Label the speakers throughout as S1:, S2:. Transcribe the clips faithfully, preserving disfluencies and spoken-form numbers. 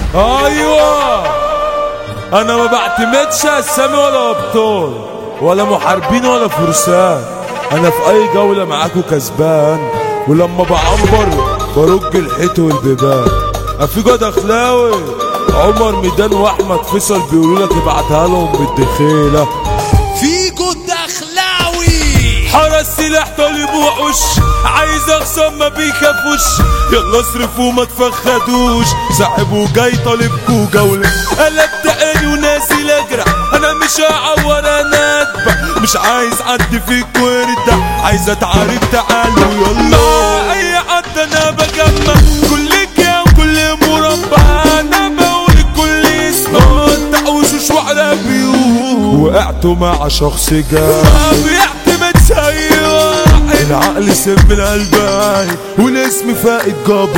S1: ايوه انا ما بعتمدش اسامي ولا ابطال ولا محاربين ولا فرسان. انا في اي جولة معاكو كسبان، ولما بعمر برج الحيط والبيبان. افيجو دخلاوي عمر ميدان واحمد فيصل بيقولوا لك ابعتها لهم بالدخيله.
S2: فيجو دخلاوي
S1: حرس سلاح طالب وحوش، عايز اخصم ما بيخافوش، يلا اصرفوا ما تفخدوش، صاحبه جاي طالبكوا جولة. قلبت عيني ونازل اجرح، انا مش هعور انا اتبع، مش عايز حد فيكوا يرتاح، عايز اتعارك تعالوا يلا. مع اي حد انا بجمع كل جا وكل مربع، انا بقول كل اسم ما تحوشوش وعلى بيوت. وقعتوا مع شخص جاي بيعتمد سيء، العقل سم القلباي والاسم فائد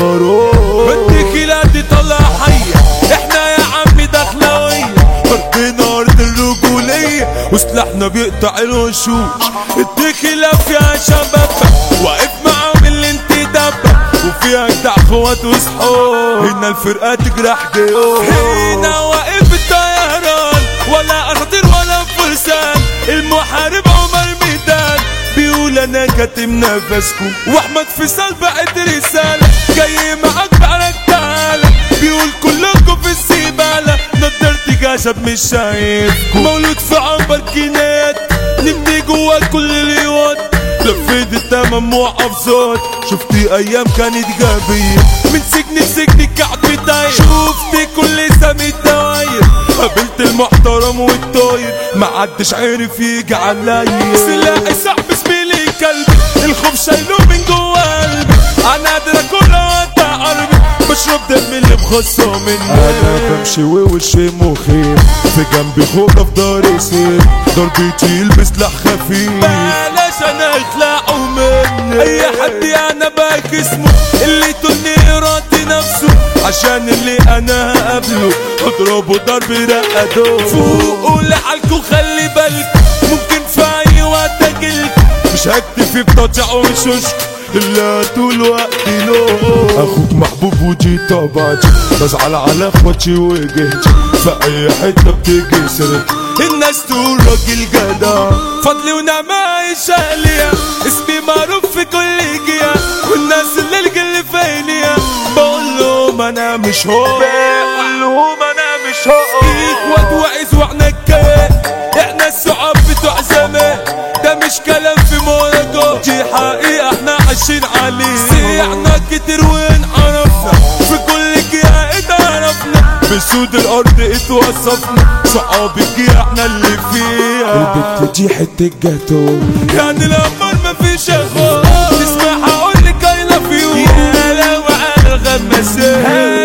S1: جبروت. بالدخيلة دي طلع حية، احنا يا عمي دخلاوية، ارضنا ارض الرجولية وسلاحنا بيقطع الوشوش. الدخيلة فيها شباب واقف معاهم اللي انت دبة، وفيها جدع اخوات وصحاب، هنا الفرقة تجرح جيوش. هنا واقف الطيران ولا اساطير ولا فرسان، المحارب عمر ميدان بيقول انا كاتم نفسكم، واحمد فيصل بعت رسالة جاي معاك بعرك تعالى، بيقول كلكم في الزبالة، نضرتي جسد مش شايفكم، مولود في عنبر كينات نبني جوا كل اليوت، لفيت التمام موقف صوت، شفتي ايام كانت جابية، من سجن لسجن الكعب داير، شفتي كل سامي الدواير، قابلت المحترم والطاير ما عدش عارف يجي عليا، سلاحي صاحب زميلي كلبي، الخوف شايله من جوا قلبي، انا قادر اكل وقطع قلبي، بشرب دم اللي مخصه مني، انا بمشي ووشي مخيف، في جنبي خوجة في داري سيف، ضربتي يلبس لح خفيف، بلاش انا اخلعه مني، اي حد انا باك اسمه، اللي تني ارادي نفسه، عشان اللي انا هقابله اضربه ضرب رقدو، فوقوا لعلكوا خلي بالك، ممكن في اي وقت اجيلك، مش هكتفي بتقطع وشوش الا طول وقتي له، اخوك محبوب وجيت طبعتي، بزعل على اخواتي وجهتي، في اي حته بتيجي سرت، الناس تقول راجل جدع، فضلي ونعمة شقلية، اسمي معروف في كل جهة، والناس اللي الجل فينيا، بقول لهم انا مش هو، بقول لهم انا مش هو، اخوات وعز واحنا الكيان، احنا الصحاب بتوع زمان، ده مش كلام في مهرجان، دي حقيقة احنا عايشين عليه، سيحنا كتير وانعرفنا، في كل جهة اتعرفنا، بسود الارض اتوصفنا، صحاب الجهة احنا اللي فيها، البت دي حتة جاتو، يعني الامر مفيش اخوات، تسمع هقولك اي لاف يو، يا لو على الغماسات،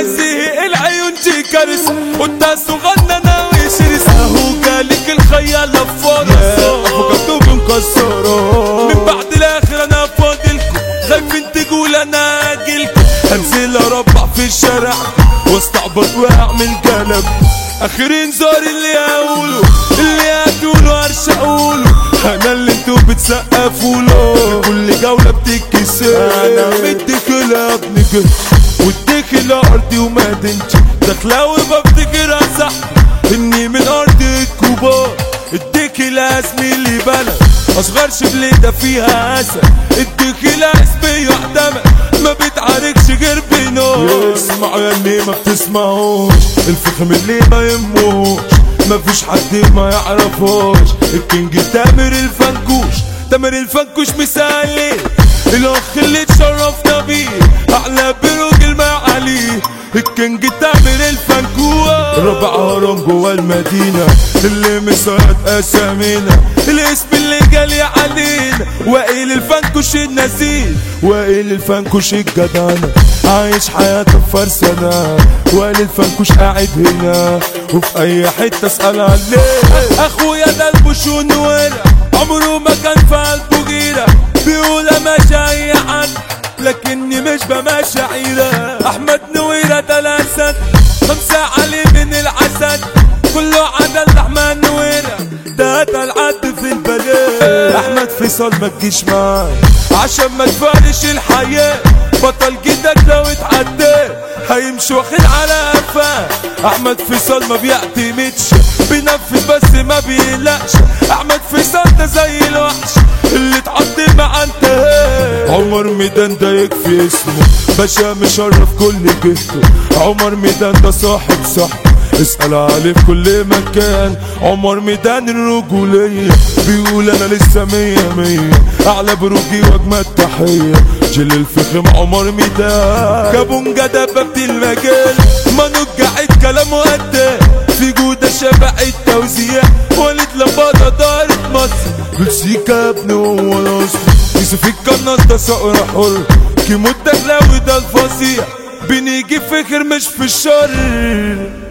S1: هذه العيون دي كارثة، قدها صغننة وشرسة، اهو جالك الخيال فرص، افوكاتو بنكسره، من بعد الاخر انا فاضلكم، خايفين تقول انا اجيلكم، انزل اربع في الشارع واستعبط واعمل قلب، اخر انذار اللي هقوله، اللي هتقوله هرش اقوله، انا اللي انتوا بتسقفوا له، كل جولة بتتكسر، انا مديكلا ابن جد، واديكلا ارضي ومدينتي، دخلاوي بفتكرها صاحبي، اني من ارض الكبار، اديكلا زميلي بلد، اصغر شبليدة فيها اسد، اديكلا اسمي يعتمد، ما بتعاركش غير بنور، اسمعوا يا اللي ما بتسمعوش، الفخم اللي ما يموش، مفيش حد ما يعرفوش، الكينج تامر الفنكوش، تامر الفنكوش مثالي، الاخ اللي اتشرفنا بيه، اعلى براجل ما عليه، الكينج تامر الفنكوش، ربع هرم جوا المدينة، اللي مسيط اسامينا، الاسم اللي جالي علينا، وائل الفنكوش النزيل، وائل الفنكوش الجدعنة، عايش حياته بفرسانة، وائل الفنكوش قاعد هنا، وفي اي حتة اسأل عليه، اخويا ده البوشون ورق، عمره ما كان في قلبه غيرة، بيقول ماشي اي حد، لكني مش بماشي عيرة، احمد نويرة ده الاسد، خمسة علي من العسد، كله عدل احمد نويرة، ده العد في البلد، احمد فيصل ما تجيش معاي، عشان ما تفارش الحياة، بطل جدك لو اتعدى هيمشي واخد على قفاه، احمد فيصل ما بيعتمدش بينفذ بس ما بيقلقش. احمد فيصل ده زي الوحش اللي اتعض مع انتهاء. عمر ميدان ده يكفي اسمه باشا مشرف كل جهته. عمر ميدان ده صاحب صاحب اسأل عليه في كل مكان. عمر ميدان الرجولية بيقول انا لسه مية مية اعلى بروجي واجمد تحية. جيل الفخم عمر ميدان كابونجا دبابة المجال ما نجعت كلامه قدام. في جودة شبع التوزيع وليد لمبادة دارت مصر. بلسيكا ابن هو الاصل يوسف القناص ده صقر حر. كيمو الدخلاوي ده الفظيع بنيجي فخر مش في الشر.